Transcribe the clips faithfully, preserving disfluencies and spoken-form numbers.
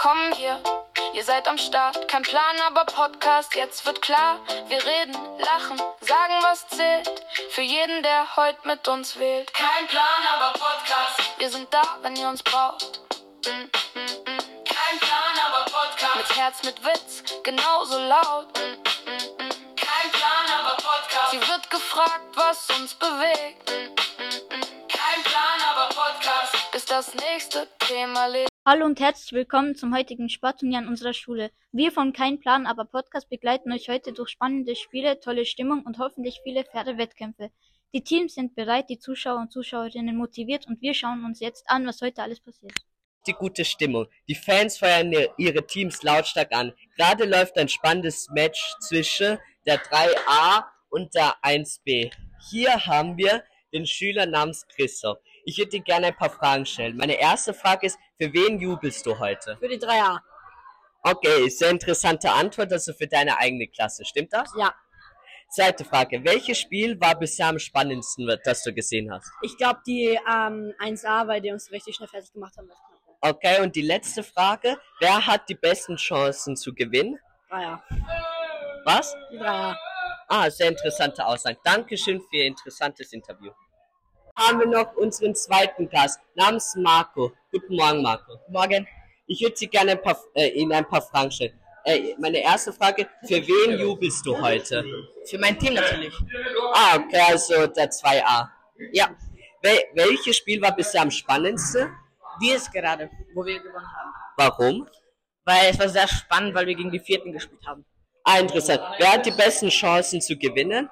willkommen hier. Ihr seid am Start, kein Plan, aber Podcast, jetzt wird klar. Wir reden, lachen, sagen, was zählt. Für jeden, der heute mit uns wählt. Kein Plan, aber Podcast. Wir sind da, wenn ihr uns braucht. Mm, mm, mm. Kein Plan, aber Podcast. Mit Herz, mit Witz, genauso laut. Mm, mm, mm. Kein Plan, aber Podcast. Sie wird gefragt, was uns bewegt. Mm, mm, mm. Kein Plan, aber Podcast. Bis das nächste Thema lebt. Hallo und herzlich willkommen zum heutigen Sportturnier an unserer Schule. Wir von Kein Plan, aber Podcast begleiten euch heute durch spannende Spiele, tolle Stimmung und hoffentlich viele faire Wettkämpfe. Die Teams sind bereit, die Zuschauer und Zuschauerinnen motiviert und wir schauen uns jetzt an, was heute alles passiert. Die gute Stimmung. Die Fans feuern ihre Teams lautstark an. Gerade läuft ein spannendes Match zwischen der drei a und der eins b. Hier haben wir den Schüler namens Christoph. Ich würde dir gerne ein paar Fragen stellen. Meine erste Frage ist, für wen jubelst du heute? Für die drei a. Okay, sehr interessante Antwort, also für deine eigene Klasse. Stimmt das? Ja. Zweite Frage. Welches Spiel war bisher am spannendsten, das du gesehen hast? Ich glaube die ähm, eins a, weil die uns richtig schnell fertig gemacht haben. Okay, und die letzte Frage. Wer hat die besten Chancen zu gewinnen? drei a. Was? Die drei a. Ah, sehr interessante Aussage. Dankeschön für Ihr interessantes Interview. Haben wir noch unseren zweiten Gast namens Marco. Guten Morgen, Marco. Morgen. Ich würde Sie gerne ein paar, äh, Ihnen ein paar Fragen stellen. Äh, meine erste Frage, für wen jubelst du heute? Für mein Team natürlich. Ah, okay, also der zwei a. Ja. Wel welches Spiel war bisher am spannendsten? Dies gerade, wo wir gewonnen haben. Warum? Weil es war sehr spannend, weil wir gegen die Vierten gespielt haben. Ah, interessant. Wer hat die besten Chancen zu gewinnen?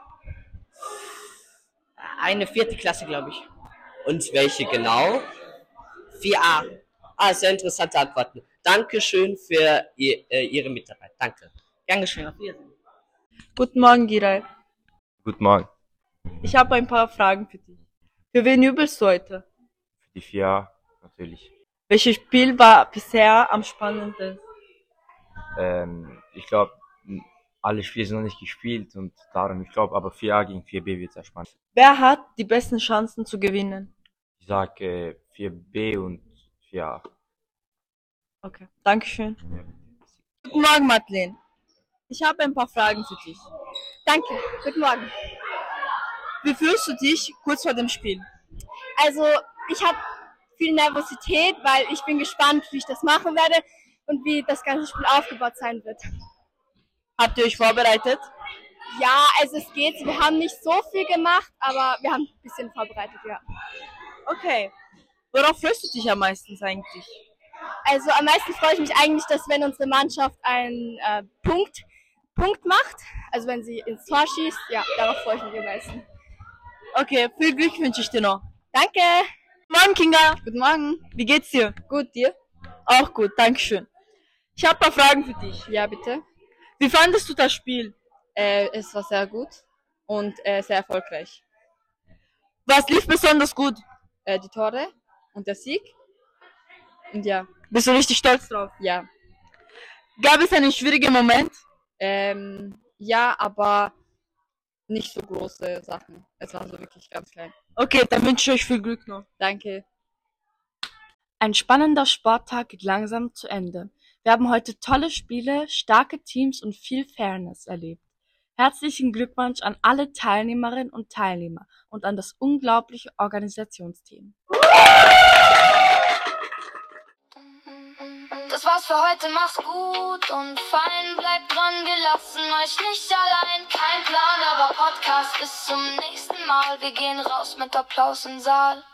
Eine vierte Klasse, glaube ich. Und welche genau? vier a. Ah, sehr interessante Antworten. Dankeschön für ihr, äh, Ihre Mitarbeit. Danke. Gern geschehen. Auf Wiedersehen. Guten Morgen, Giray. Guten Morgen. Ich habe ein paar Fragen für dich. Für wen jubelst du heute? Für die vier a natürlich. Welches Spiel war bisher am spannendsten? Ähm, ich glaube, alle Spiele sind noch nicht gespielt und darum, ich glaube, aber vier a gegen vier b wird sehr spannend. Wer hat die besten Chancen zu gewinnen? Ich sage äh, vier b und vier a. Okay, Dankeschön. Ja. Guten Morgen, Madeleine. Ich habe ein paar Fragen für dich. Danke, guten Morgen. Wie fühlst du dich kurz vor dem Spiel? Also ich habe viel Nervosität, weil ich bin gespannt, wie ich das machen werde und wie das ganze Spiel aufgebaut sein wird. Habt ihr euch vorbereitet? Ja, also es geht. Wir haben nicht so viel gemacht, aber wir haben ein bisschen vorbereitet, ja. Okay. Worauf freust du dich am meisten eigentlich? Also am meisten freue ich mich eigentlich, dass wenn unsere Mannschaft einen äh, Punkt, Punkt macht, also wenn sie ins Tor schießt, ja, darauf freue ich mich am meisten. Okay, viel Glück wünsche ich dir noch. Danke! Guten Morgen, Kinga. Guten Morgen. Wie geht's dir? Gut, dir? Auch gut, Dankeschön. Ich habe ein paar Fragen für dich. Ja, bitte. Wie fandest du das Spiel? Äh, es war sehr gut und äh, sehr erfolgreich. Was lief besonders gut? Äh, die Tore und der Sieg. Und ja, Bist du richtig stolz drauf? ja. Gab es einen schwierigen Moment? Ähm, ja, aber nicht so große Sachen. Es war so wirklich ganz klein. Okay, dann wünsche ich euch viel Glück noch. Danke. Ein spannender Sporttag geht langsam zu Ende. Wir haben heute tolle Spiele, starke Teams und viel Fairness erlebt. Herzlichen Glückwunsch an alle Teilnehmerinnen und Teilnehmer und an das unglaubliche Organisationsteam. Das war's für heute, mach's gut und fein, bleibt dran, wir lassen euch nicht allein. Kein Plan, aber Podcast, bis zum nächsten Mal. Wir gehen raus mit Applaus im Saal.